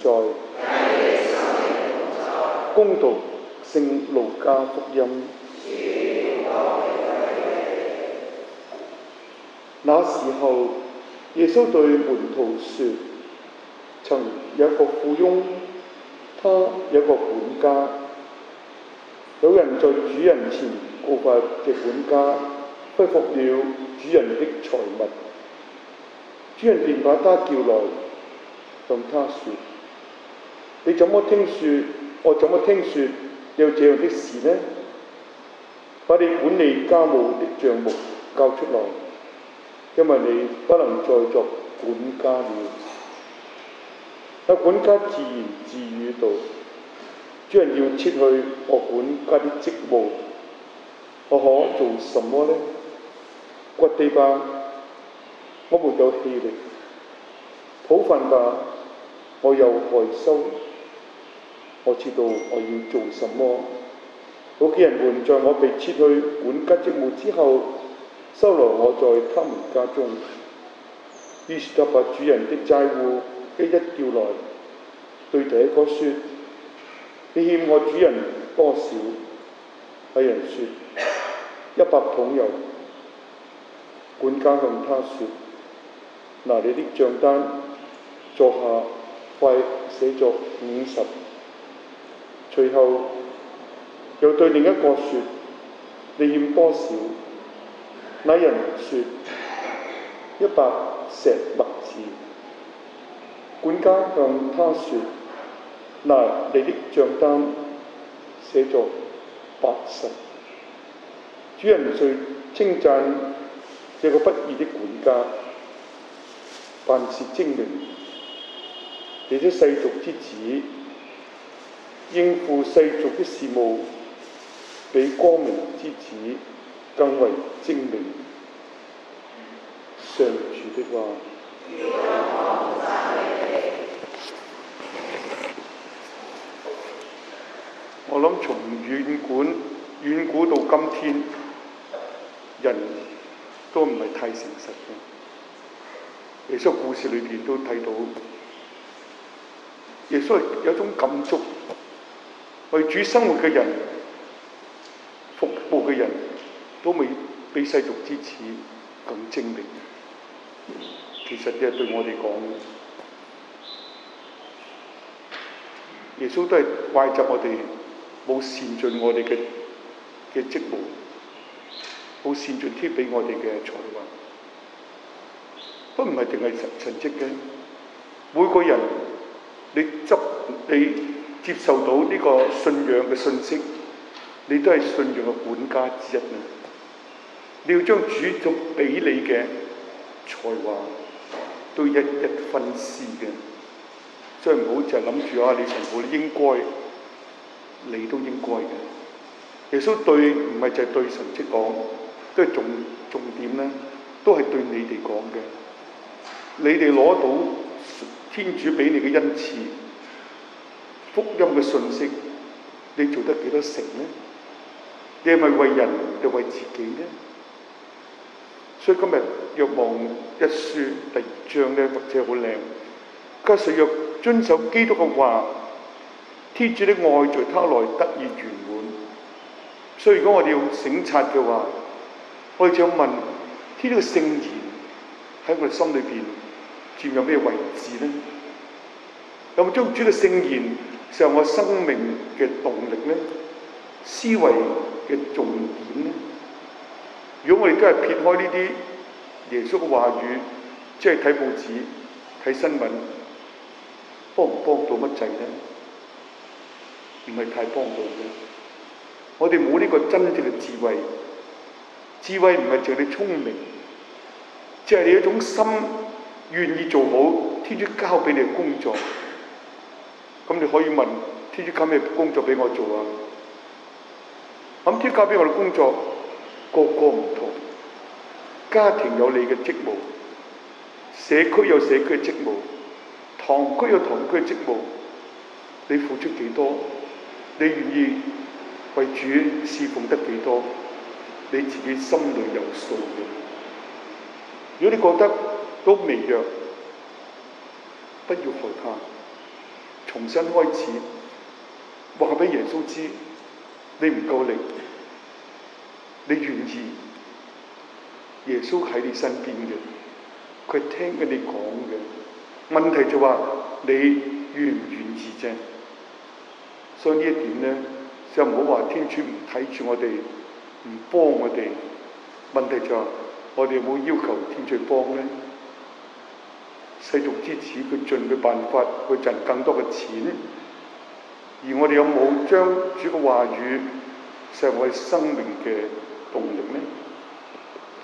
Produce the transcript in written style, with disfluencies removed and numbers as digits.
恭讀聖路加福音。那時候，耶穌對門徒說：曾有一個富翁，他有一個管家。有人在主人前告發這管家揮霍了主人的財物，主人便把他叫來，向他說：我怎麼聽說你有這樣的事呢？把你管理家務的帳目交出來，因為你不能再作管家了。那管家自言自語道：主人要撤去我管家的職務，我可做什麼呢？屈地吧，我沒有氣力；討飯吧，我又害羞。我知道我要做什麼。我見人們在我被撤去管家職務之後，收留我在他們家中。於是他把主人的債戶一一叫來，對第一個說：你欠我主人多少？那人說：100桶油。管家向他說：拿你的賬單，坐下，快寫作50。隨後又對另一個說：你欠多少？那人說：100石麥子。管家向他說：拿你的賬單，寫作80。主人遂稱讚這個不義的管家，辦事精明。這些世俗之子應付世俗的事務，比光明之子更為精明。上主的話。我諗從遠古到今天，人都唔係太誠實嘅。耶穌故事裏邊都睇到，耶穌有一種感觸，為主生活嘅人、服務嘅人，都未比世俗之子更精明。其實呢係對我哋講，耶穌都係怪責我哋冇善盡我哋嘅職務，冇善盡天俾我哋嘅才華。都唔係淨係神蹟嘅，每個人你接受到呢個信仰嘅信息，你都係信仰嘅管家之一啊！你要將主所俾你嘅才華都一一分施嘅，所以唔好就係諗住你全部應該，你都應該嘅。耶穌對唔係就係對神職講，都係重點咧，都係對你哋講嘅。你哋攞到天主俾你嘅恩賜、福音嘅信息，你做得幾多成呢？你係咪為人定為自己呢？所以今日若望一書第2章咧，或者好靚。佢話：誰若遵守基督嘅話，天主的愛在他內得以圓滿。所以如果我哋要省察嘅話，我哋就要問：天主嘅聖言喺我哋心裏邊佔有咩位置呢？有冇將主嘅聖言成為我生命嘅動力呢？思維嘅重點呢？如果我哋都係撇開呢啲耶穌嘅話語，即係睇報紙、睇新聞，幫唔幫到乜滯呢？唔係太幫到嘅。我哋冇呢個真正嘅智慧，智慧唔係淨係你聰明，即係你一種心願意做好天主交俾你嘅工作。咁你可以問：天主交咩工作俾我做啊？咁天主交俾我嘅工作個個唔同，家庭有你嘅職務，社區有社區嘅職務，堂區有堂區嘅職務。你付出幾多？你願意為主侍奉得幾多？你自己心裏有數嘅。如果你覺得都微弱，不要害怕， 重新開始，話俾耶穌知你唔夠力，你願意，耶穌喺你身邊嘅，佢聽緊你講嘅。問題就話你願唔願意啫。所以呢一點咧，就唔好話天主唔睇住我哋，唔幫我哋。問題就係我哋有冇要求天主幫咧？世俗之子佢盡佢辦法去賺更多嘅錢，而我哋有冇將主嘅話語成為生命嘅動力咧？